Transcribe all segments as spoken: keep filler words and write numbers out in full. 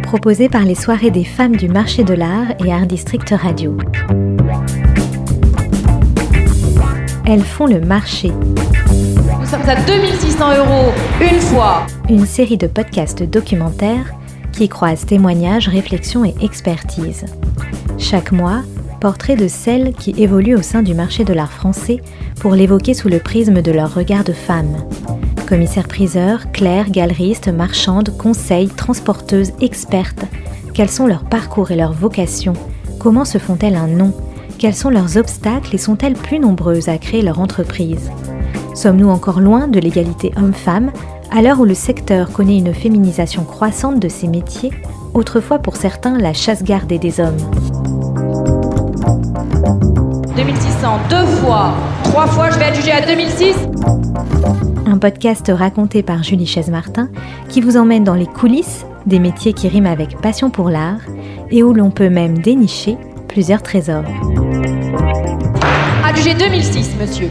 proposé par les soirées des femmes du marché de l'art et Art District Radio. Elles font le marché. Nous sommes à deux mille six cents euros une fois. Une série de podcasts documentaires qui croisent témoignages, réflexions et expertise. Chaque mois, portrait de celles qui évoluent au sein du marché de l'art français pour l'évoquer sous le prisme de leur regard de femme. Commissaires-priseurs, clercs, galeristes, marchandes, conseils, transporteuses, expertes. Quels sont leurs parcours et leurs vocations ? Comment se font-elles un nom ? Quels sont leurs obstacles et sont-elles plus nombreuses à créer leur entreprise ? Sommes-nous encore loin de l'égalité homme-femme, à l'heure où le secteur connaît une féminisation croissante de ses métiers, autrefois pour certains la chasse gardée des hommes ? deux mille six cents, deux fois, trois fois, je vais adjuger à deux mille six. Un podcast raconté par Julie Chaise-Martin qui vous emmène dans les coulisses des métiers qui riment avec passion pour l'art et où l'on peut même dénicher plusieurs trésors. Adjugé deux mille six, monsieur.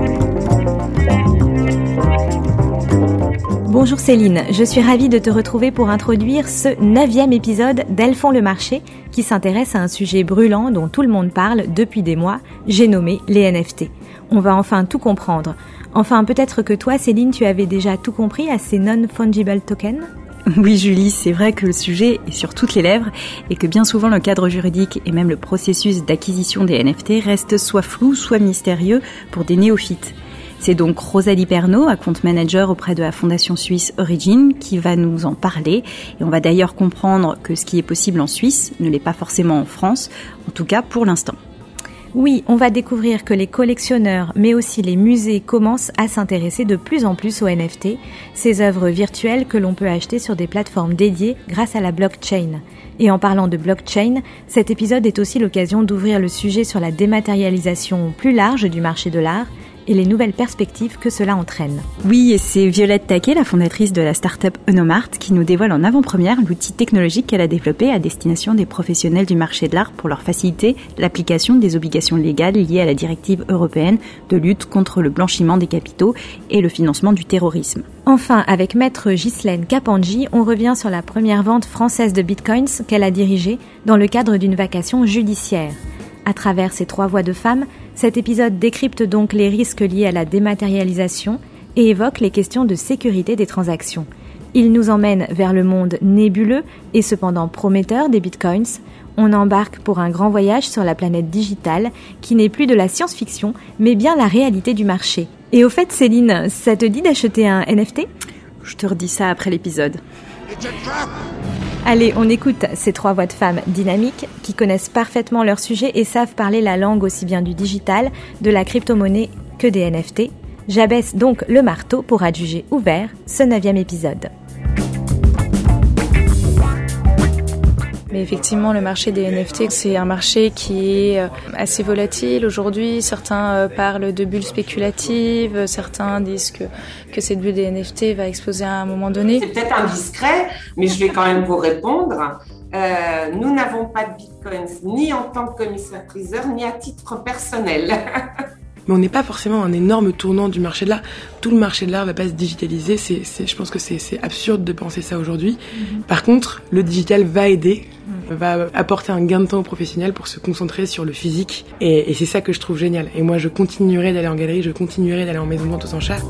Bonjour Céline, je suis ravie de te retrouver pour introduire ce neuvième épisode d'Elles font le marché qui s'intéresse à un sujet brûlant dont tout le monde parle depuis des mois, j'ai nommé les N F T. On va enfin tout comprendre. Enfin, peut-être que toi Céline, tu avais déjà tout compris à ces non-fungible tokens ? Oui Julie, c'est vrai que le sujet est sur toutes les lèvres et que bien souvent le cadre juridique et même le processus d'acquisition des N F T restent soit flous, soit mystérieux pour des néophytes. C'est donc Rosalie Pernaut, account manager auprès de la fondation suisse Origin, qui va nous en parler. Et on va d'ailleurs comprendre que ce qui est possible en Suisse ne l'est pas forcément en France, en tout cas pour l'instant. Oui, on va découvrir que les collectionneurs, mais aussi les musées commencent à s'intéresser de plus en plus aux N F T, ces œuvres virtuelles que l'on peut acheter sur des plateformes dédiées grâce à la blockchain. Et en parlant de blockchain, cet épisode est aussi l'occasion d'ouvrir le sujet sur la dématérialisation plus large du marché de l'art et les nouvelles perspectives que cela entraîne. Oui, et c'est Violette Taquet, la fondatrice de la start-up Eunomart, qui nous dévoile en avant-première l'outil technologique qu'elle a développé à destination des professionnels du marché de l'art pour leur faciliter l'application des obligations légales liées à la directive européenne de lutte contre le blanchiment des capitaux et le financement du terrorisme. Enfin, avec maître Ghislaine Kapandji, on revient sur la première vente française de bitcoins qu'elle a dirigée dans le cadre d'une vacation judiciaire. À travers ces trois voix de femmes, cet épisode décrypte donc les risques liés à la dématérialisation et évoque les questions de sécurité des transactions. Il nous emmène vers le monde nébuleux et cependant prometteur des bitcoins. On embarque pour un grand voyage sur la planète digitale qui n'est plus de la science-fiction, mais bien la réalité du marché. Et au fait, Céline, ça te dit d'acheter un N F T ? Je te redis ça après l'épisode. Allez, on écoute ces trois voix de femmes dynamiques qui connaissent parfaitement leur sujet et savent parler la langue aussi bien du digital, de la crypto-monnaie que des N F T. J'abaisse donc le marteau pour adjuger ouvert ce neuvième épisode. Mais effectivement, le marché des N F T, c'est un marché qui est assez volatile aujourd'hui. Certains parlent de bulles spéculatives, certains disent que, que cette bulle des N F T va exploser à un moment donné. C'est peut-être indiscret, mais je vais quand même vous répondre. Euh, nous n'avons pas de bitcoins ni en tant que commissaire-priseur, ni à titre personnel. Mais on n'est pas forcément un énorme tournant du marché de l'art. Tout le marché de l'art va pas se digitaliser. C'est, c'est, je pense que c'est, c'est absurde de penser ça aujourd'hui. Mm-hmm. Par contre, le digital va aider, mm-hmm. va apporter un gain de temps aux professionnels pour se concentrer sur le physique. Et, et c'est ça que je trouve génial. Et moi, je continuerai d'aller en galerie, je continuerai d'aller en maison de vente aux enchères.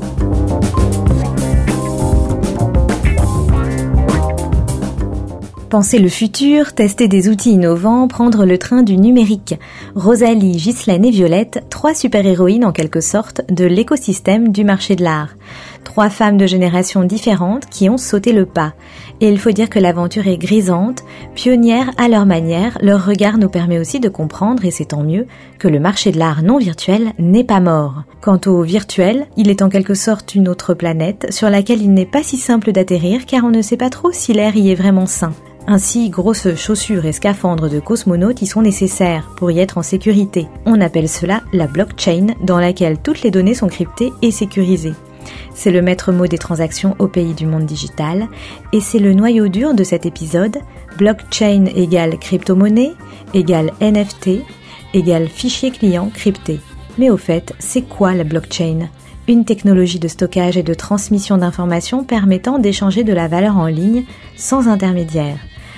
Penser le futur, tester des outils innovants, prendre le train du numérique. Rosalie, Ghislaine et Violette, trois super-héroïnes en quelque sorte de l'écosystème du marché de l'art. Trois femmes de générations différentes qui ont sauté le pas. Et il faut dire que l'aventure est grisante, pionnière à leur manière, leur regard nous permet aussi de comprendre, et c'est tant mieux, que le marché de l'art non virtuel n'est pas mort. Quant au virtuel, il est en quelque sorte une autre planète sur laquelle il n'est pas si simple d'atterrir car on ne sait pas trop si l'air y est vraiment sain. Ainsi, grosses chaussures et scaphandres de cosmonautes y sont nécessaires pour y être en sécurité. On appelle cela la blockchain, dans laquelle toutes les données sont cryptées et sécurisées. C'est le maître mot des transactions au pays du monde digital, et c'est le noyau dur de cet épisode. Blockchain égale crypto-monnaie, égale N F T, égale fichier client crypté. Mais au fait, c'est quoi la blockchain ? Une technologie de stockage et de transmission d'informations permettant d'échanger de la valeur en ligne sans intermédiaire.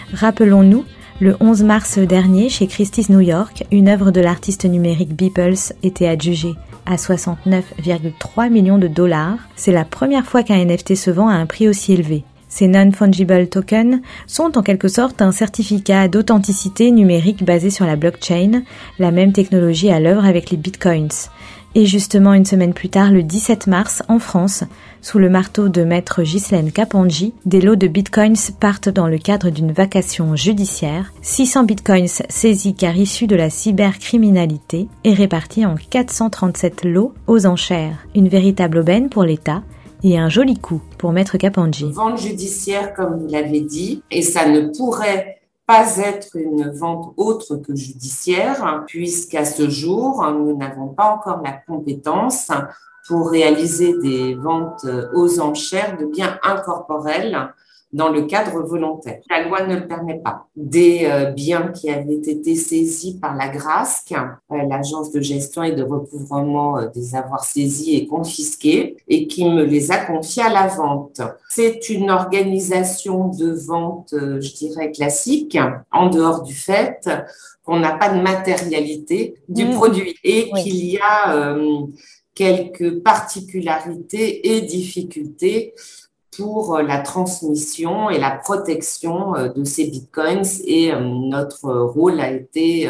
Rappelons-nous, le onze mars dernier, chez Christie's New York, une œuvre de l'artiste numérique Beeples était adjugée à soixante-neuf virgule trois millions de dollars. C'est la première fois qu'un N F T se vend à un prix aussi élevé. Ces non-fungible tokens sont en quelque sorte un certificat d'authenticité numérique basé sur la blockchain, la même technologie à l'œuvre avec les bitcoins. Et justement, une semaine plus tard, le dix-sept mars, en France, sous le marteau de maître Ghislaine Capandji, des lots de bitcoins partent dans le cadre d'une vacation judiciaire. six cents bitcoins saisis car issus de la cybercriminalité et répartis en quatre cent trente-sept lots aux enchères. Une véritable aubaine pour l'État et un joli coup pour maître Capandji. Vente judiciaire, comme vous l'avez dit, et ça ne pourrait pas être une vente autre que judiciaire, puisqu'à ce jour, nous n'avons pas encore la compétence pour réaliser des ventes aux enchères de biens incorporels dans le cadre volontaire. La loi ne le permet pas. Des euh, biens qui avaient été saisis par la GRASC, euh, l'agence de gestion et de recouvrement euh, des avoirs saisis et confisqués, et qui me les a confiés à la vente. C'est une organisation de vente, euh, je dirais, classique, en dehors du fait qu'on n'a pas de matérialité du mmh. produit et oui. qu'il y a euh, quelques particularités et difficultés pour la transmission et la protection de ces bitcoins. Et notre rôle a été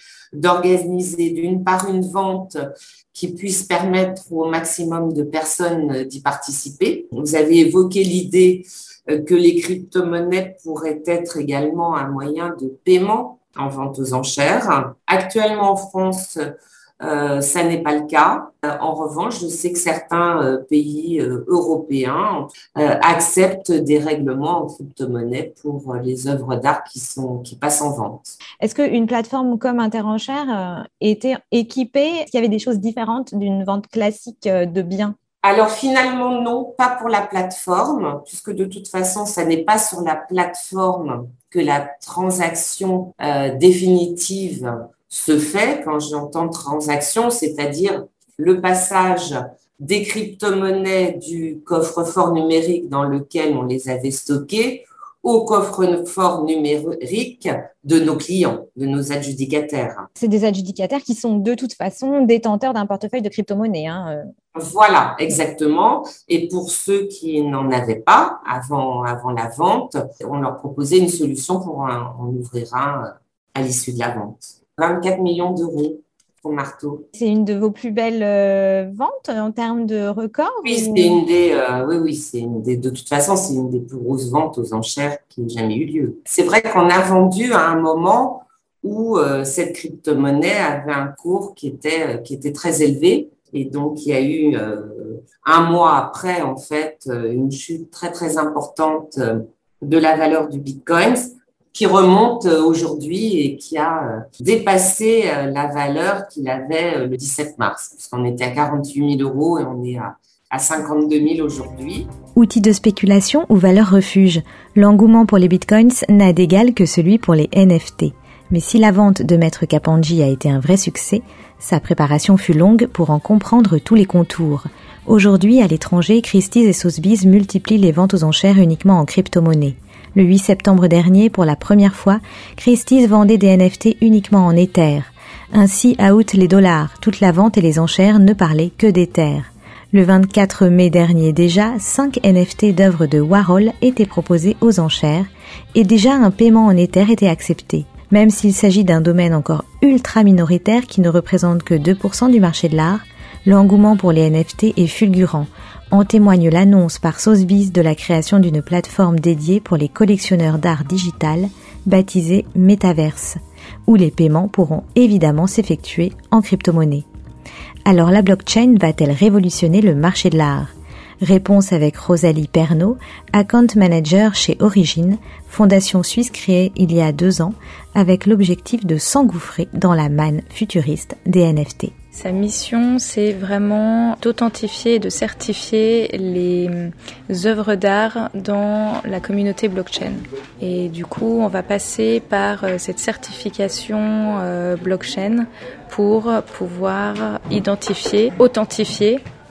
d'organiser d'une part une vente qui puisse permettre au maximum de personnes d'y participer. Vous avez évoqué l'idée que les crypto-monnaies pourraient être également un moyen de paiement en vente aux enchères. Actuellement en France, Euh, ça n'est pas le cas. Euh, en revanche, je sais que certains euh, pays euh, européens euh, acceptent des règlements en crypto-monnaie pour euh, les œuvres d'art qui sont qui passent en vente. Est-ce qu'une plateforme comme Interenchères euh, était équipée? Est-ce qu'il y avait des choses différentes d'une vente classique euh, de biens? Alors finalement non, pas pour la plateforme, puisque de toute façon, ça n'est pas sur la plateforme que la transaction euh, définitive se fait. Quand j'entends transaction, c'est-à-dire le passage des crypto-monnaies du coffre-fort numérique dans lequel on les avait stockées au coffre-fort numérique de nos clients, de nos adjudicataires. C'est des adjudicataires qui sont de toute façon détenteurs d'un portefeuille de crypto-monnaies. Hein. Voilà, exactement. Et pour ceux qui n'en avaient pas avant, avant la vente, on leur proposait une solution pour en, en ouvrir un à l'issue de la vente. vingt-quatre millions d'euros au marteau. C'est une de vos plus belles euh, ventes en termes de record? Oui, ou... c'est une des, euh, oui, oui, c'est une des, de toute façon, c'est une des plus grosses ventes aux enchères qui ait jamais eu lieu. C'est vrai qu'on a vendu à un moment où euh, cette crypto-monnaie avait un cours qui était, euh, qui était très élevé. Et donc, il y a eu euh, un mois après, en fait, une chute très, très importante de la valeur du Bitcoin, qui remonte aujourd'hui et qui a dépassé la valeur qu'il avait le dix-sept mars. Parce qu'on était à quarante-huit mille euros et on est à, à cinquante-deux mille aujourd'hui. Outil de spéculation ou valeur refuge, l'engouement pour les bitcoins n'a d'égal que celui pour les N F T. Mais si la vente de maître Capandji a été un vrai succès, sa préparation fut longue pour en comprendre tous les contours. Aujourd'hui, à l'étranger, Christie's et Sotheby's multiplient les ventes aux enchères uniquement en crypto-monnaie. Le huit septembre dernier, pour la première fois, Christie's vendait des N F T uniquement en Ether. Ainsi, out les dollars, toute la vente et les enchères ne parlaient que d'Ether. Le vingt-quatre mai dernier déjà, cinq N F T d'œuvres de Warhol étaient proposés aux enchères et déjà un paiement en Ether était accepté. Même s'il s'agit d'un domaine encore ultra minoritaire qui ne représente que deux pour cent du marché de l'art, l'engouement pour les N F T est fulgurant. En témoigne l'annonce par Sotheby's de la création d'une plateforme dédiée pour les collectionneurs d'art digital, baptisée Metaverse, où les paiements pourront évidemment s'effectuer en crypto-monnaie. Alors la blockchain va-t-elle révolutionner le marché de l'art? Réponse avec Rosalie Pernaut, account manager chez Origine, fondation suisse créée il y a deux ans, avec l'objectif de s'engouffrer dans la manne futuriste des N F T. Sa mission, c'est vraiment d'authentifier et de certifier les œuvres d'art dans la communauté blockchain. Et du coup, on va passer par cette certification blockchain pour pouvoir identifier, authentifier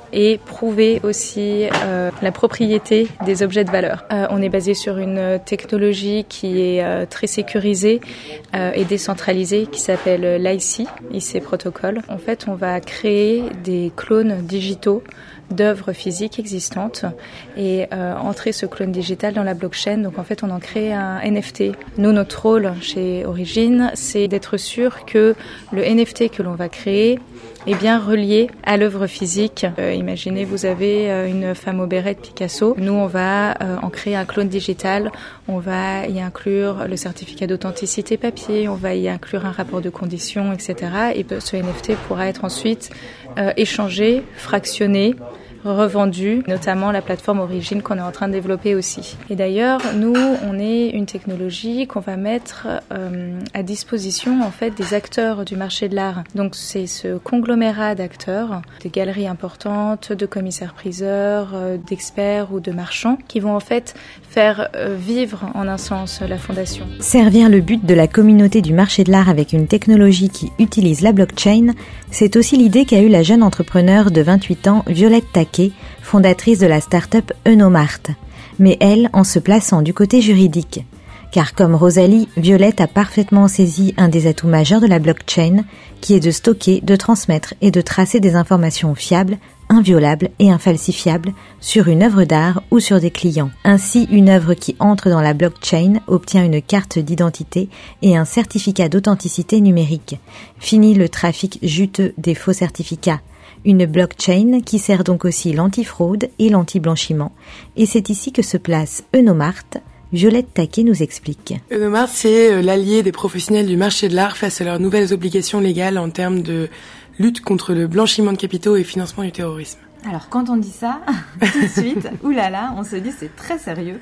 et prouver aussi euh, la propriété des objets de valeur. Euh, on est basé sur une technologie qui est euh, très sécurisée euh, et décentralisée qui s'appelle l'I C, I C Protocol. En fait, on va créer des clones digitaux d'œuvres physiques existantes et euh, entrer ce clone digital dans la blockchain. Donc en fait, on en crée un N F T. Nous, notre rôle chez Origine, c'est d'être sûr que le N F T que l'on va créer est bien relié à l'œuvre physique. Euh, imaginez, vous avez euh, une femme au béret de Picasso. Nous, on va euh, en créer un clone digital. On va y inclure le certificat d'authenticité papier. On va y inclure un rapport de conditions, et cetera. Et ce N F T pourra être ensuite euh, échangé, fractionné, revendu, notamment la plateforme Origine qu'on est en train de développer aussi. Et d'ailleurs, nous, on est une technologie qu'on va mettre euh, à disposition en fait des acteurs du marché de l'art. Donc c'est ce conglomérat d'acteurs, des galeries importantes, de commissaires-priseurs, euh, d'experts ou de marchands qui vont en fait faire euh, vivre en un sens la fondation. Servir le but de la communauté du marché de l'art avec une technologie qui utilise la blockchain, c'est aussi l'idée qu'a eue la jeune entrepreneure de vingt-huit ans, Violette Taquet, fondatrice de la start-up Eunomart. Mais elle, en se plaçant du côté juridique. Car comme Rosalie, Violette a parfaitement saisi un des atouts majeurs de la blockchain, qui est de stocker, de transmettre et de tracer des informations fiables, inviolables et infalsifiables sur une œuvre d'art ou sur des clients. Ainsi, une œuvre qui entre dans la blockchain obtient une carte d'identité et un certificat d'authenticité numérique. Fini le trafic juteux des faux certificats. Une blockchain qui sert donc aussi l'antifraude et l'anti-blanchiment. Et c'est ici que se place Eunomart. Violette Taquet nous explique. Eunomart, c'est l'allié des professionnels du marché de l'art face à leurs nouvelles obligations légales en termes de lutte contre le blanchiment de capitaux et financement du terrorisme. Alors quand on dit ça, tout de suite, oulala, on se dit c'est très sérieux.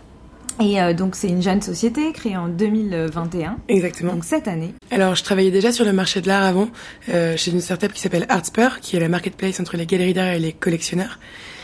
Et euh, donc c'est une jeune société créée en deux mille vingt et un. Exactement. Donc cette année. Alors je travaillais déjà sur le marché de l'art avant, euh, chez une startup qui s'appelle Artspur, qui est la marketplace entre les galeries d'art et les collectionneurs.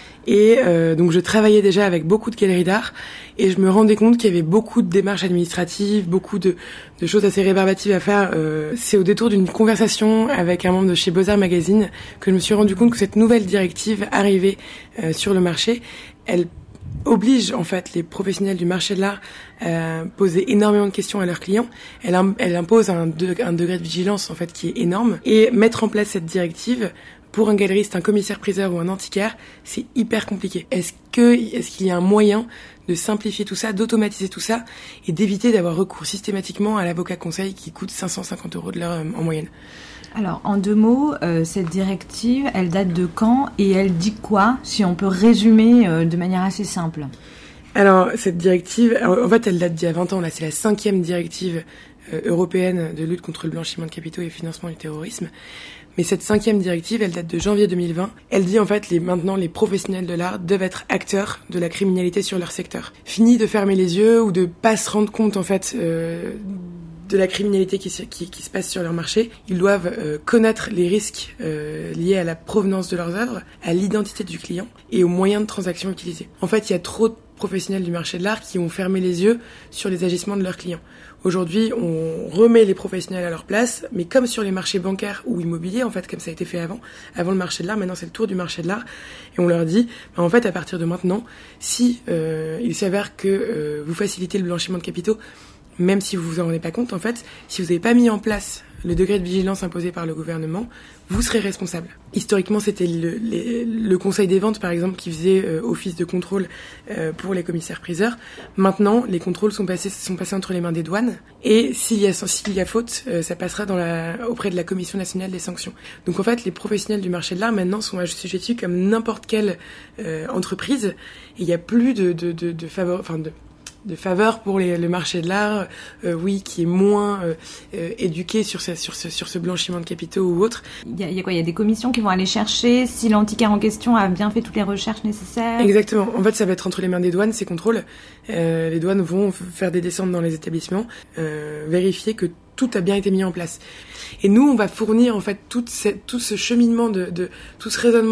Et euh, donc je travaillais déjà avec beaucoup de galeries d'art et je me rendais compte qu'il y avait beaucoup de démarches administratives, beaucoup de, de choses assez rébarbatives à faire. Euh, c'est au détour d'une conversation avec un membre de chez Beaux-Arts Magazine que je me suis rendu compte que cette nouvelle directive arrivée euh, sur le marché, elle oblige en fait les professionnels du marché de l'art à poser énormément de questions à leurs clients. Elle, elle impose un, de, un degré de vigilance en fait qui est énorme et mettre en place cette directive pour un galeriste, un commissaire-priseur ou un antiquaire, c'est hyper compliqué. Est-ce que, est-ce qu'il y a un moyen de simplifier tout ça, d'automatiser tout ça et d'éviter d'avoir recours systématiquement à l'avocat conseil qui coûte cinq cent cinquante euros de l'heure euh, en moyenne? Alors, en deux mots, euh, cette directive, elle date de quand et elle dit quoi, si on peut résumer euh, de manière assez simple? Alors, cette directive, en fait, elle date d'il y a vingt ans. Là, c'est la cinquième directive euh, européenne de lutte contre le blanchiment de capitaux et le financement du terrorisme. Mais cette cinquième directive, elle date de janvier deux mille vingt. Elle dit en fait, les, maintenant, les professionnels de l'art doivent être acteurs de la criminalité sur leur secteur. Fini de fermer les yeux ou de pas se rendre compte en fait euh, de la criminalité qui, qui, qui se passe sur leur marché. Ils doivent euh, connaître les risques euh, liés à la provenance de leurs œuvres, à l'identité du client et aux moyens de transaction utilisés. En fait, il y a trop de professionnels du marché de l'art qui ont fermé les yeux sur les agissements de leurs clients. Aujourd'hui, on remet les professionnels à leur place, mais comme sur les marchés bancaires ou immobiliers, en fait, comme ça a été fait avant, avant le marché de l'art, maintenant c'est le tour du marché de l'art, et on leur dit, bah, en fait, à partir de maintenant, si euh, il s'avère que euh, vous facilitez le blanchiment de capitaux, même si vous vous en rendez pas compte, en fait, si vous n'avez pas mis en place le degré de vigilance imposé par le gouvernement, vous serez responsable. Historiquement, c'était le, les, le Conseil des ventes, par exemple, qui faisait euh, office de contrôle euh, pour les commissaires-priseurs. Maintenant, les contrôles sont passés, sont passés entre les mains des douanes. Et s'il y a, s'il y a faute, euh, ça passera dans la, auprès de la Commission nationale des sanctions. Donc en fait, les professionnels du marché de l'art, maintenant, sont assujettis comme n'importe quelle euh, entreprise. Et il n'y a plus de, de, de, de faveur, enfin de... de faveur pour les, le marché de l'art, euh, oui, qui est moins euh, euh, éduqué sur ce, sur, ce, sur ce blanchiment de capitaux ou autre. Il y, a, il y a quoi? Il y a des commissions qui vont aller chercher si l'antiquaire en question a bien fait toutes les recherches nécessaires? Exactement. En fait, ça va être entre les mains des douanes, ces contrôles. Euh, les douanes vont faire des descentes dans les établissements, euh, vérifier que tout a bien été mis en place. Et nous, on va fournir en fait toute cette, tout ce cheminement, de, de tout ce raisonnement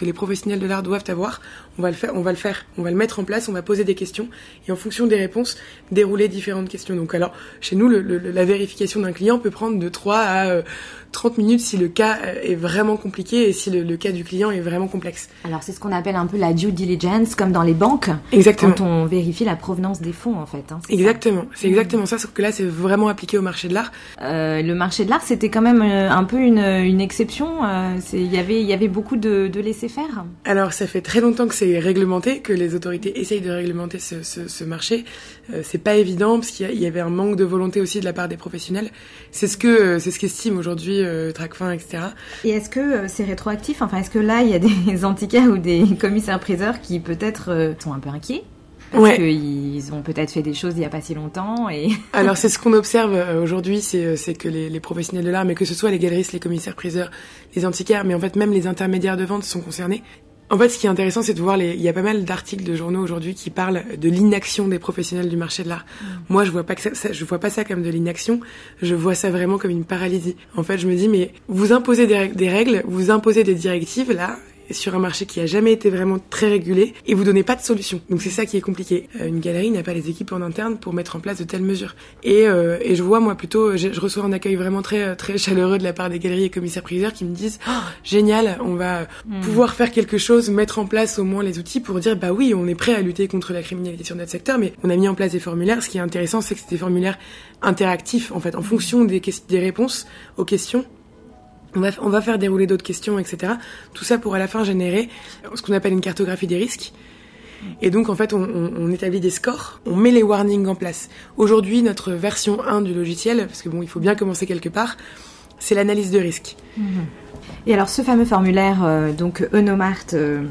que les professionnels de l'art doivent avoir, on va le faire, on va le faire, on va le mettre en place, on va poser des questions et en fonction des réponses, dérouler différentes questions. Donc alors, chez nous, le, le, la vérification d'un client peut prendre de trois à euh, trente minutes si le cas est vraiment compliqué et si le, le cas du client est vraiment complexe. Alors c'est ce qu'on appelle un peu la due diligence, comme dans les banques. Exactement. Quand on vérifie la provenance des fonds, en fait. Hein, c'est exactement, ça. c'est exactement ça, sauf que là, c'est vraiment appliqué au marché de l'art. Euh, le marché de l'art, c'était quand même euh, un peu une, une exception. Euh, c'est, y avait, il y avait beaucoup de, de laisser-faire. Alors ça fait très longtemps que c'est réglementé, que les autorités essayent de réglementer ce, ce, ce marché. Euh, c'est pas évident parce qu'il y, a, il y avait un manque de volonté aussi de la part des professionnels. C'est ce que, euh, c'est ce qu'estime aujourd'hui euh, Tracfin, et cetera. Et est-ce que euh, c'est rétroactif ? Enfin, est-ce que là, il y a des antiquaires ou des commissaires-priseurs qui peut-être euh, sont un peu inquiets ? Parce ouais. qu'ils ont peut-être fait des choses il n'y a pas si longtemps. Et Alors c'est ce qu'on observe euh, aujourd'hui, c'est, c'est que les, les professionnels de l'art, mais que ce soit les galeristes, les commissaires-priseurs, les antiquaires, mais en fait même les intermédiaires de vente sont concernés. En fait, ce qui est intéressant, c'est de voir les. Il y a pas mal d'articles de journaux aujourd'hui qui parlent de l'inaction des professionnels du marché de l'art. Mmh. Moi, je vois pas que ça, ça, je vois pas ça comme de l'inaction. Je vois ça vraiment comme une paralysie. En fait, je me dis, mais vous imposez des, des règles, vous imposez des directives là. Sur un marché qui a jamais été vraiment très régulé et vous donnez pas de solution. Donc c'est ça qui est compliqué. Euh, une galerie n'a pas les équipes en interne pour mettre en place de telles mesures. Et, euh, et je vois moi plutôt, je, je reçois un accueil vraiment très très chaleureux de la part des galeries et commissaires-priseurs qui me disent oh, génial, on va mmh. pouvoir faire quelque chose, mettre en place au moins les outils pour dire bah oui, on est prêt à lutter contre la criminalité sur notre secteur, mais on a mis en place des formulaires. Ce qui est intéressant, c'est que c'est des formulaires interactifs en fait, en fonction des, des réponses aux questions. On va, on va faire dérouler d'autres questions, et cetera. Tout ça pour à la fin générer ce qu'on appelle une cartographie des risques. Et donc, en fait, on, on, on établit des scores, on met les warnings en place. Aujourd'hui, notre version un du logiciel, parce que bon, il faut bien commencer quelque part, c'est l'analyse de risque. Mmh. Et alors, ce fameux formulaire, euh, donc Eunomart, euh,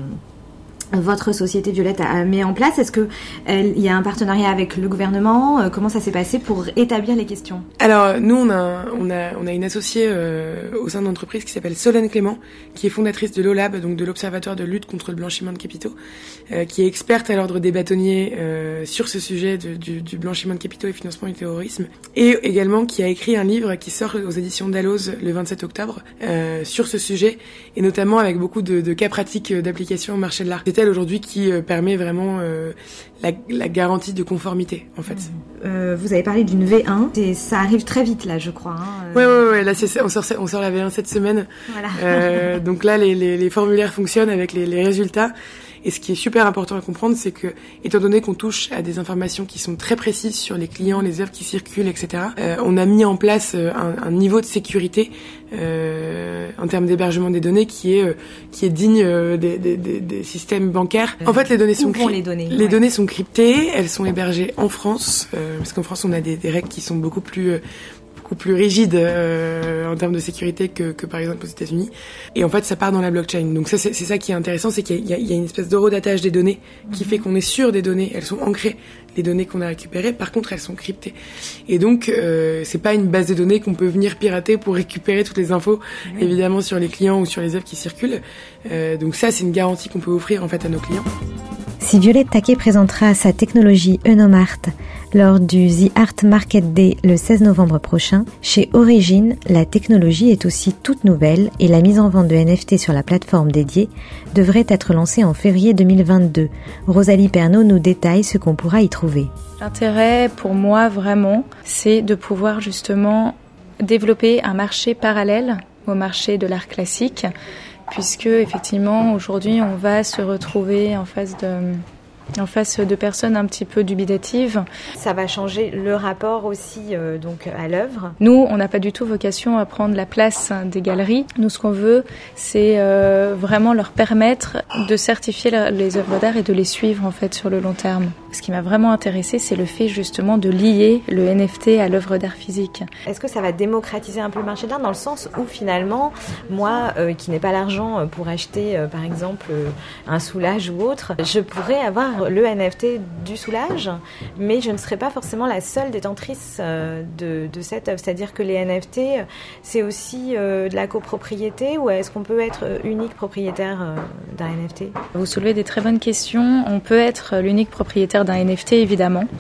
votre société Violette a mis en place, est-ce que il y a un partenariat avec le gouvernement ? Comment ça s'est passé pour établir les questions ? Alors nous on a on a on a une associée euh, au sein de l'entreprise qui s'appelle Solène Clément, qui est fondatrice de l'O L A B, donc de l'Observatoire de lutte contre le blanchiment de capitaux, euh, qui est experte à l'ordre des bâtonniers euh, sur ce sujet de, du, du blanchiment de capitaux et financement du terrorisme, et également qui a écrit un livre qui sort aux éditions Dalloz le vingt-sept octobre euh, sur ce sujet, et notamment avec beaucoup de, de cas pratiques d'application au marché de l'art. C'est elle aujourd'hui qui euh, permet vraiment euh, la, la garantie de conformité en fait. Euh, vous avez parlé d'une V un, et ça arrive très vite là, je crois. Hein, euh... Ouais, ouais, ouais. Là, c'est, on sort, on sort la V un cette semaine. Voilà. Euh, donc là, les, les, les formulaires fonctionnent avec les, les résultats. Et ce qui est super important à comprendre, c'est que, étant donné qu'on touche à des informations qui sont très précises sur les clients, les œuvres qui circulent, et cetera, euh, on a mis en place un, un niveau de sécurité euh, en termes d'hébergement des données qui est euh, qui est digne euh, des, des, des, des systèmes bancaires. En fait, les données sont cryptées. Les données, les ouais. données sont cryptées. Elles sont hébergées en France, euh, parce qu'en France, on a des, des règles qui sont beaucoup plus euh, plus rigide euh, en termes de sécurité que, que par exemple aux États-Unis. Et en fait, ça part dans la blockchain. Donc ça, c'est, c'est ça qui est intéressant, c'est qu'il y a, il y a une espèce d'horodatage des données qui mm-hmm. fait qu'on est sûr des données. Elles sont ancrées, les données qu'on a récupérées. Par contre, elles sont cryptées. Et donc, euh, c'est pas une base de données qu'on peut venir pirater pour récupérer toutes les infos, mm-hmm. évidemment, sur les clients ou sur les œuvres qui circulent. Euh, donc ça, c'est une garantie qu'on peut offrir en fait à nos clients. Si Violette Taquet présentera sa technologie Eunomart lors du The Art Market Day le seize novembre prochain, chez Origine, la technologie est aussi toute nouvelle et la mise en vente de N F T sur la plateforme dédiée devrait être lancée en février deux mille vingt-deux. Rosalie Pernaut nous détaille ce qu'on pourra y trouver. L'intérêt pour moi vraiment, c'est de pouvoir justement développer un marché parallèle au marché de l'art classique, puisque effectivement aujourd'hui on va se retrouver en face de en face de personnes un petit peu dubitatives. Ça va changer le rapport aussi euh, donc à l'œuvre. Nous, on n'a pas du tout vocation à prendre la place des galeries. Nous, ce qu'on veut, c'est euh, vraiment leur permettre de certifier les œuvres d'art et de les suivre en fait sur le long terme. Ce qui m'a vraiment intéressée, c'est le fait justement de lier le N F T à l'œuvre d'art physique. Est-ce que ça va démocratiser un peu le marché de l'art dans le sens où finalement, moi euh, qui n'ai pas l'argent pour acheter euh, par exemple euh, un Soulage ou autre, je pourrais avoir le N F T du Soulage, mais je ne serai pas forcément la seule détentrice euh, de, de cette œuvre. C'est-à-dire que les N F T, c'est aussi euh, de la copropriété, ou est-ce qu'on peut être unique propriétaire euh, d'un N F T ? Vous soulevez des très bonnes questions. On peut être l'unique propriétaire d'un N F T, évidemment,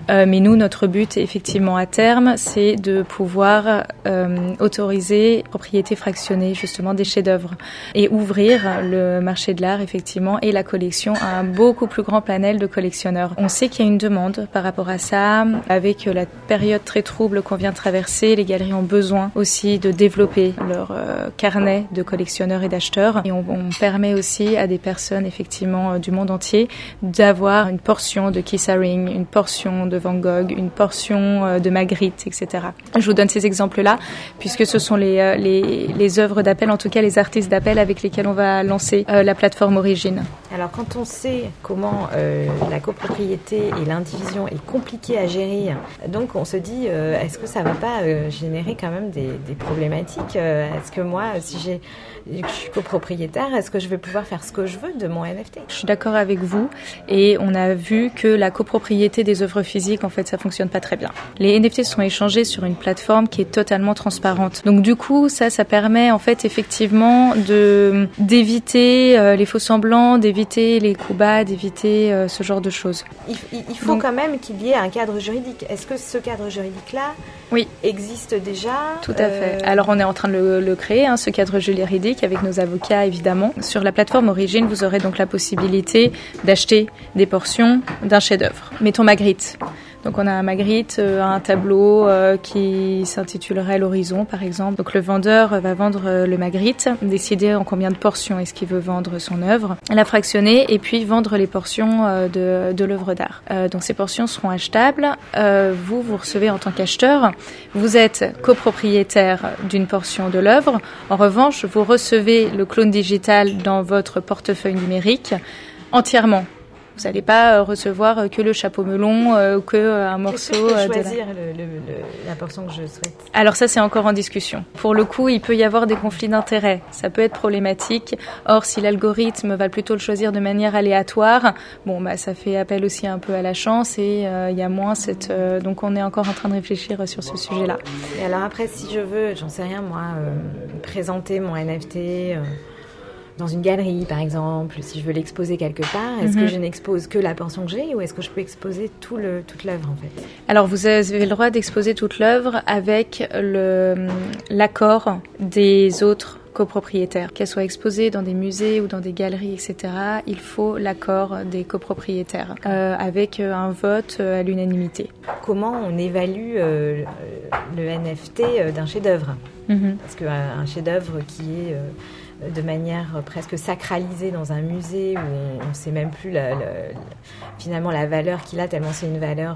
Euh, mais nous, notre but, effectivement, à terme, c'est de pouvoir euh, autoriser propriété fractionnée, justement, des chefs-d'œuvre et ouvrir le marché de l'art, effectivement, et la collection à un beaucoup plus grand panel de collectionneurs. On sait qu'il y a une demande par rapport à ça. Avec la période très trouble qu'on vient de traverser, les galeries ont besoin aussi de développer leur euh, carnet de collectionneurs et d'acheteurs. Et on, on permet aussi à des personnes, effectivement, euh, du monde entier d'avoir une portion de Keith Haring, une portion de Van Gogh, une portion euh, de Magritte, et cetera. Je vous donne ces exemples-là, puisque ce sont les, euh, les, les œuvres d'appel, en tout cas les artistes d'appel avec lesquels on va lancer euh, la plateforme Origine. Alors quand on sait comment euh, la copropriété et l'indivision est compliquée à gérer, donc on se dit euh, est-ce que ça va pas euh, générer quand même des, des problématiques euh, Est-ce que moi, si j'ai, je suis copropriétaire, est-ce que je vais pouvoir faire ce que je veux de mon N F T? Je suis d'accord avec vous, et on a vu que la copropriété des œuvres physiques, en fait, ça fonctionne pas très bien. Les N F T sont échangés sur une plateforme qui est totalement transparente. Donc du coup, ça, ça permet en fait effectivement de d'éviter euh, les faux semblants, d'éviter les coups bas, d'éviter euh, ce genre de choses. Il, il faut Donc, quand même qu'il y ait un cadre juridique. Est-ce que ce cadre juridique-là oui. existe déjà? Tout à fait. Euh... Alors on est en train de le, le créer, hein, ce cadre juridique, avec nos avocats évidemment. Sur la plateforme Origine, vous aurez donc la possibilité d'acheter des portions d'un chef-d'œuvre. Mettons Magritte. Donc on a un Magritte, euh, un tableau euh, qui s'intitulerait l'Horizon par exemple. Donc le vendeur va vendre euh, le Magritte, décider en combien de portions est-ce qu'il veut vendre son œuvre, la fractionner et puis vendre les portions euh, de, de l'œuvre d'art. Euh, donc ces portions seront achetables. Euh, vous, vous recevez en tant qu'acheteur, vous êtes copropriétaire d'une portion de l'œuvre. En revanche, vous recevez le clone digital dans votre portefeuille numérique entièrement. Vous n'allez pas recevoir que le chapeau melon euh, ou que euh, un morceau. Est-ce que je peux euh, choisir de la... le, le, le, la portion que je souhaite? Alors ça, c'est encore en discussion. Pour le coup, il peut y avoir des conflits d'intérêts. Ça peut être problématique. Or, si l'algorithme va plutôt le choisir de manière aléatoire, bon, bah, ça fait appel aussi un peu à la chance et il euh, y a moins cette. Euh, donc, on est encore en train de réfléchir sur ce sujet-là. Et alors après, si je veux, j'en sais rien moi, euh, présenter mon N F T. Euh... dans une galerie, par exemple, si je veux l'exposer quelque part, est-ce mm-hmm. que je n'expose que la portion que j'ai ou est-ce que je peux exposer tout le, toute l'œuvre, en fait? Alors, vous avez le droit d'exposer toute l'œuvre avec le, l'accord des autres copropriétaires. Qu'elle soit exposée dans des musées ou dans des galeries, et cetera, il faut l'accord des copropriétaires euh, avec un vote à l'unanimité. Comment on évalue euh, le N F T d'un chef-d'œuvre? mm-hmm. Parce qu'un chef-d'œuvre qui est... Euh, de manière presque sacralisée dans un musée où on ne sait même plus la, la, finalement la valeur qu'il a, tellement c'est une valeur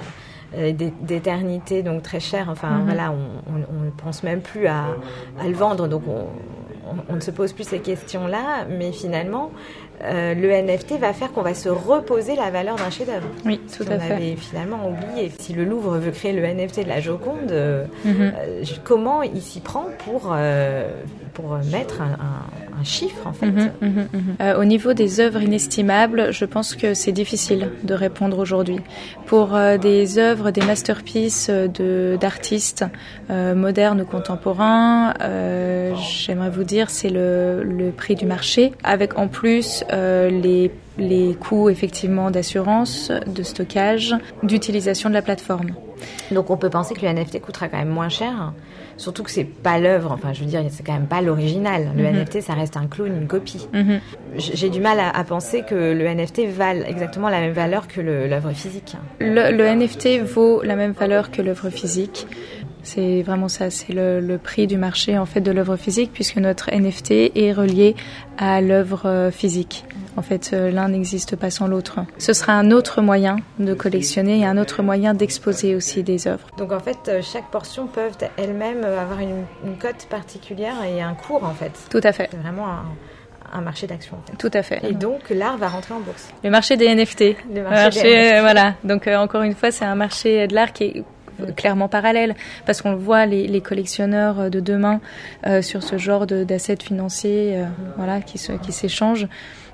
euh, d'éternité, donc très chère. Enfin, mm-hmm. voilà, on ne pense même plus à, à le vendre, donc on, on, on ne se pose plus ces questions-là, mais finalement, euh, le N F T va faire qu'on va se reposer la valeur d'un chef-d'œuvre. Oui, tout à fait. On avait finalement oublié. Si le Louvre veut créer le N F T de la Joconde, euh, mm-hmm. euh, comment il s'y prend pour... Euh, pour mettre un, un, un chiffre, en fait. Mmh, mmh, mmh. Euh, au niveau des œuvres inestimables, je pense que c'est difficile de répondre aujourd'hui. Pour euh, des œuvres, des masterpieces de, d'artistes euh, modernes ou contemporains, euh, j'aimerais vous dire, c'est le, le prix du marché, avec en plus euh, les les coûts effectivement d'assurance, de stockage, d'utilisation de la plateforme. Donc on peut penser que le N F T coûtera quand même moins cher, surtout que c'est pas l'œuvre, enfin je veux dire, c'est quand même pas l'original. Le mm-hmm. N F T, ça reste un clone, une copie. Mm-hmm. J'ai du mal à, à penser que le N F T vale exactement la même valeur que le, l'œuvre physique. Le, le N F T vaut la même valeur que l'œuvre physique. C'est vraiment ça, c'est le, le prix du marché en fait de l'œuvre physique, puisque notre N F T est relié à l'œuvre physique. En fait, l'un n'existe pas sans l'autre. Ce sera un autre moyen de collectionner et un autre moyen d'exposer aussi des œuvres. Donc en fait, chaque portion peut elle-même avoir une, une cote particulière et un cours en fait. Tout à fait. C'est vraiment un... un marché d'action en fait. Tout à fait. Et donc l'art va rentrer en bourse. Le marché des N F T. Le marché, marché des N F T. Voilà. Donc euh, encore une fois, c'est un marché de l'art qui est clairement parallèle, parce qu'on le voit, les, les collectionneurs de demain euh, sur ce genre de, d'assets financiers euh, voilà, qui, se, qui s'échangent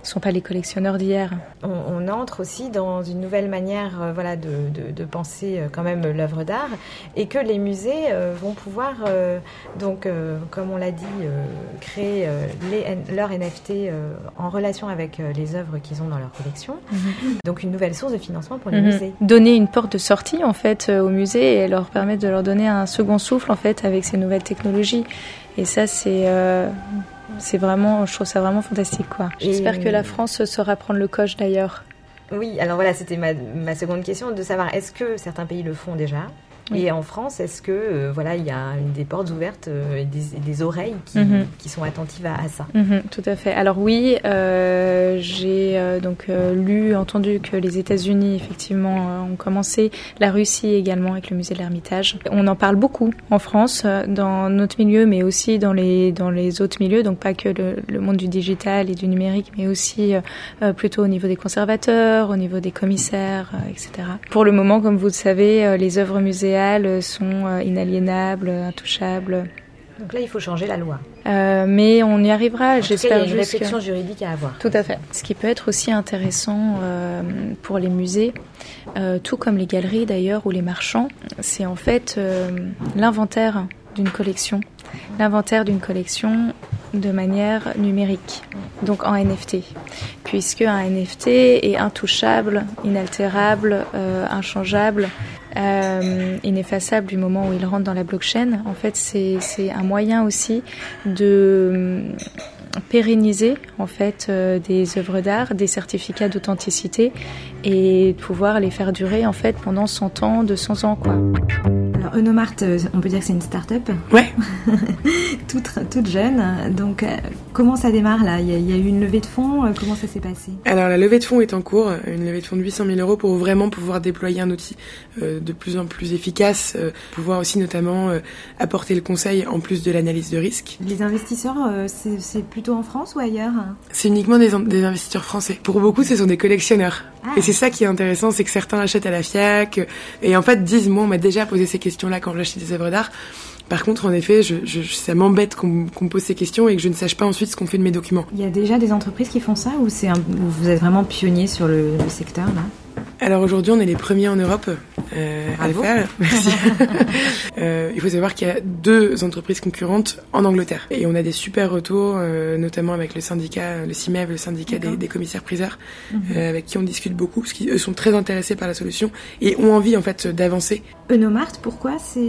ne sont pas les collectionneurs d'hier. On, on entre aussi dans une nouvelle manière euh, voilà, de, de, de penser euh, quand même l'œuvre d'art et que les musées euh, vont pouvoir, euh, donc, euh, comme on l'a dit, euh, créer euh, les, leur N F T euh, en relation avec euh, les œuvres qu'ils ont dans leur collection. Mm-hmm. Donc une nouvelle source de financement pour les mm-hmm. musées. Donner une porte de sortie en fait euh, aux musées et leur permettre de leur donner un second souffle en fait avec ces nouvelles technologies. Et ça c'est... Euh C'est vraiment, je trouve ça vraiment fantastique, quoi. J'espère et... que la France saura prendre le coche, d'ailleurs. Oui, alors voilà, c'était ma, ma seconde question, de savoir, est-ce que certains pays le font déjà ? Oui. Et en France, est-ce que euh, voilà, il y a une, des portes ouvertes euh, et, des, et des oreilles qui, mm-hmm. qui sont attentives à, à ça? Mm-hmm, tout à fait. Alors oui, euh, j'ai euh, donc euh, lu, entendu que les États-Unis effectivement euh, ont commencé, la Russie également avec le musée de l'Ermitage. On en parle beaucoup en France, euh, dans notre milieu, mais aussi dans les dans les autres milieux. Donc pas que le, le monde du digital et du numérique, mais aussi euh, plutôt au niveau des conservateurs, au niveau des commissaires, euh, et cetera. Pour le moment, comme vous le savez, euh, les œuvres muséales sont inaliénables, intouchables. Donc là, il faut changer la loi. Euh, mais on y arrivera, en j'espère. Il y a une réflexion que... juridique à avoir. Tout à fait. Ce qui peut être aussi intéressant euh, pour les musées, euh, tout comme les galeries d'ailleurs ou les marchands, c'est en fait euh, l'inventaire d'une collection. L'inventaire d'une collection de manière numérique, donc en N F T, puisque un N F T est intouchable, inaltérable, euh, inchangeable, euh, ineffaçable du moment où il rentre dans la blockchain. En fait, c'est, c'est un moyen aussi de pérenniser en fait euh, des œuvres d'art, des certificats d'authenticité et de pouvoir les faire durer en fait pendant cent ans, deux cents ans, quoi. Alors Eunomart, on peut dire que c'est une start-up. Ouais. toute, toute jeune. Donc euh, comment ça démarre là ? Il y, a, il y a eu une levée de fonds. Euh, comment ça s'est passé ? Alors la levée de fonds est en cours, une levée de fonds de huit cent mille euros pour vraiment pouvoir déployer un outil euh, de plus en plus efficace, euh, pouvoir aussi notamment euh, apporter le conseil en plus de l'analyse de risque. Les investisseurs, euh, c'est, c'est plutôt en France ou ailleurs ? C'est uniquement des, des investisseurs français. Pour beaucoup, ce sont des collectionneurs. Ah. Et c'est ça qui est intéressant, c'est que certains achètent à la FIAC et en fait disent, moi on m'a déjà posé ces questions-là quand j'achète des œuvres d'art. Par contre, en effet, je, je, ça m'embête qu'on, qu'on me pose ces questions et que je ne sache pas ensuite ce qu'on fait de mes documents. Il y a déjà des entreprises qui font ça ou, c'est un, ou vous êtes vraiment pionnier sur le, le secteur là ? Alors aujourd'hui, on est les premiers en Europe euh, à le faire. Merci. euh, il faut savoir qu'il y a deux entreprises concurrentes en Angleterre. Et on a des super retours, euh, notamment avec le syndicat, le C I M E V, le syndicat des, des commissaires-priseurs, mm-hmm. euh, avec qui on discute beaucoup, parce qu'eux sont très intéressés par la solution et ont envie en fait d'avancer. Eunomart, pourquoi c'est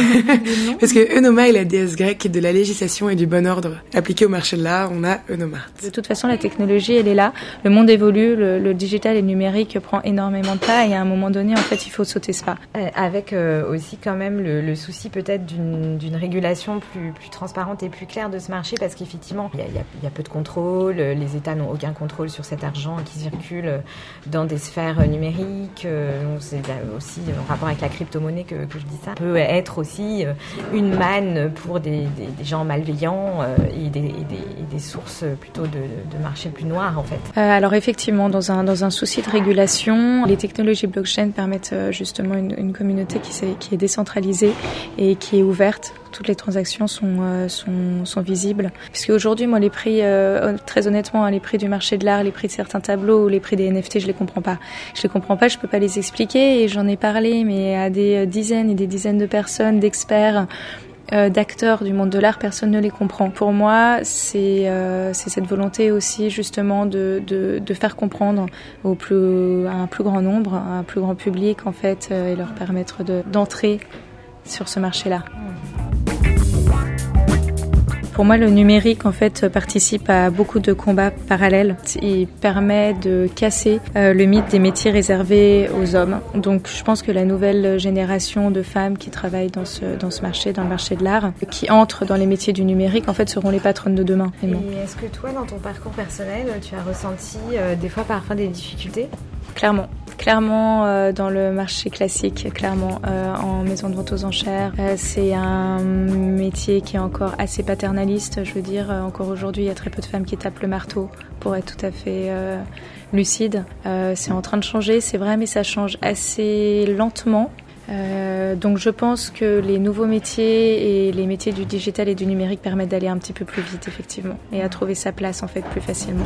Parce que Eunoma est la déesse grecque de la législation et du bon ordre. Appliquée au marché de l'art, on a Eunomart. De toute façon, la technologie, elle est là. Le monde évolue, le, le digital et le numérique prend énormément de pas et à un moment donné, en fait, il faut sauter ce pas. Euh, avec euh, aussi quand même le, le souci peut-être d'une, d'une régulation plus, plus transparente et plus claire de ce marché parce qu'effectivement, il y a, il y a, il y a peu de contrôle, les États n'ont aucun contrôle sur cet argent qui circule dans des sphères numériques. Euh, c'est aussi en rapport avec la crypto-monnaie que, que je dis ça. Ça peut être aussi une manne pour des, des, des gens malveillants euh, et, des, et, des, et des sources plutôt de, de marché plus noirs en fait. Euh, alors effectivement, dans un, dans un souci de régulation, les technologies blockchain permettent justement une, une communauté qui, qui est décentralisée et qui est ouverte. Toutes les transactions sont, euh, sont, sont visibles. Puisque aujourd'hui, moi, les prix, euh, très honnêtement, hein, les prix du marché de l'art, les prix de certains tableaux ou les prix des N F T, je les comprends pas. Je les comprends pas, je peux pas les expliquer et j'en ai parlé, mais à des dizaines et des dizaines de personnes, d'experts, Euh, d'acteurs du monde de l'art, personne ne les comprend. Pour moi, c'est, euh, c'est cette volonté aussi justement de, de, de faire comprendre au plus, à un plus grand nombre, à un plus grand public en fait, euh, et leur permettre de, d'entrer sur ce marché-là. Pour moi, le numérique, en fait, participe à beaucoup de combats parallèles. Il permet de casser euh, le mythe des métiers réservés aux hommes. Donc, je pense que la nouvelle génération de femmes qui travaillent dans ce, dans ce marché, dans le marché de l'art, qui entrent dans les métiers du numérique, en fait, seront les patronnes de demain. Et est-ce que toi, dans ton parcours personnel, tu as ressenti euh, des fois parfois des difficultés ? Clairement. Clairement, euh, dans le marché classique, clairement, euh, en maison de vente aux enchères. Euh, c'est un métier qui est encore assez paternaliste. Je veux dire, euh, encore aujourd'hui, il y a très peu de femmes qui tapent le marteau, pour être tout à fait euh, lucide. Euh, c'est en train de changer, c'est vrai, mais ça change assez lentement. Euh, donc je pense que les nouveaux métiers et les métiers du digital et du numérique permettent d'aller un petit peu plus vite, effectivement, et à trouver sa place en fait plus facilement.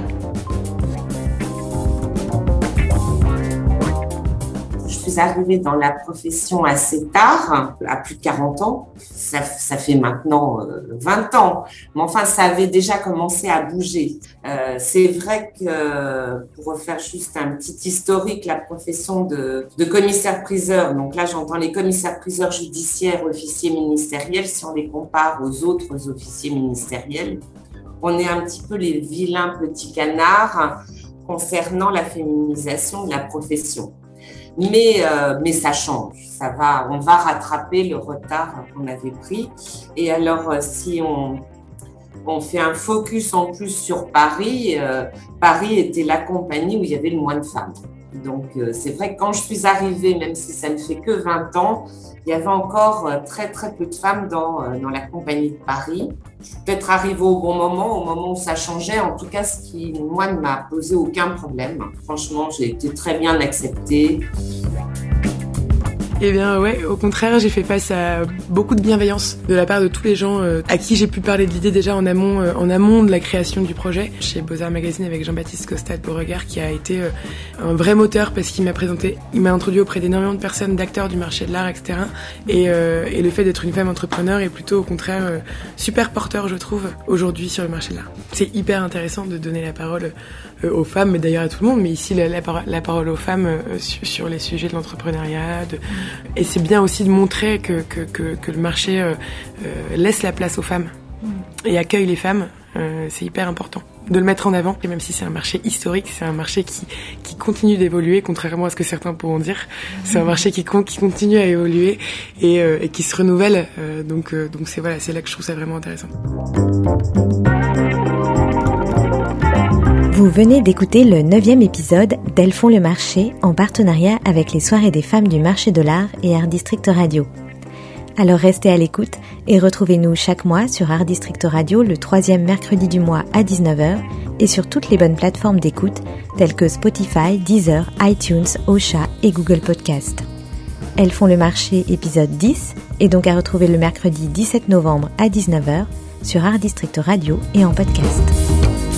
Je suis arrivée dans la profession assez tard, à plus de quarante ans. Ça, ça fait maintenant euh, vingt ans. Mais enfin, ça avait déjà commencé à bouger. Euh, c'est vrai que, pour refaire juste un petit historique, la profession de, de commissaire-priseur, donc là j'entends les commissaires-priseurs judiciaires, officiers ministériels, si on les compare aux autres officiers ministériels, on est un petit peu les vilains petits canards concernant la féminisation de la profession. Mais, euh, mais ça change, ça va, on va rattraper le retard qu'on avait pris. Et alors, euh, si on, on fait un focus en plus sur Paris, euh, Paris était la compagnie où il y avait le moins de femmes. Donc, euh, c'est vrai que quand je suis arrivée, même si ça ne fait que vingt ans, il y avait encore euh, très très peu de femmes dans, euh, dans la compagnie de Paris. Je suis peut-être arrivée au bon moment, au moment où ça changeait. En tout cas, ce qui, moi, ne m'a posé aucun problème. Franchement, j'ai été très bien acceptée. Eh bien ouais, au contraire, j'ai fait face à beaucoup de bienveillance de la part de tous les gens euh, à qui j'ai pu parler de l'idée déjà en amont, euh, en amont de la création du projet. Chez Beaux-Arts Magazine avec Jean-Baptiste Costa de Beauregard qui a été euh, un vrai moteur parce qu'il m'a présenté, il m'a introduit auprès d'énormément de personnes, d'acteurs du marché de l'art, et cetera. Et, euh, et le fait d'être une femme entrepreneur est plutôt au contraire euh, super porteur, je trouve, aujourd'hui sur le marché de l'art. C'est hyper intéressant de donner la parole euh, aux femmes, mais d'ailleurs à tout le monde, mais ici la, la, la parole aux femmes euh, sur, sur les sujets de l'entrepreneuriat, de, et c'est bien aussi de montrer que, que, que, que le marché euh, euh, laisse la place aux femmes et accueille les femmes. Euh, c'est hyper important de le mettre en avant. Et même si c'est un marché historique, c'est un marché qui, qui continue d'évoluer, contrairement à ce que certains pourront dire. C'est un marché qui, qui continue à évoluer et, euh, et qui se renouvelle. Euh, donc, euh, donc c'est, voilà, c'est là que je trouve ça vraiment intéressant. Vous venez d'écouter le neuvième épisode d'Elles font le marché en partenariat avec les soirées des femmes du marché de l'art et Art District Radio. Alors restez à l'écoute et retrouvez-nous chaque mois sur Art District Radio le troisième mercredi du mois à dix-neuf heures et sur toutes les bonnes plateformes d'écoute telles que Spotify, Deezer, iTunes, Ocha et Google Podcast. Elles font le marché épisode dix est donc à retrouver le mercredi dix-sept novembre à dix-neuf heures sur Art District Radio et en podcast.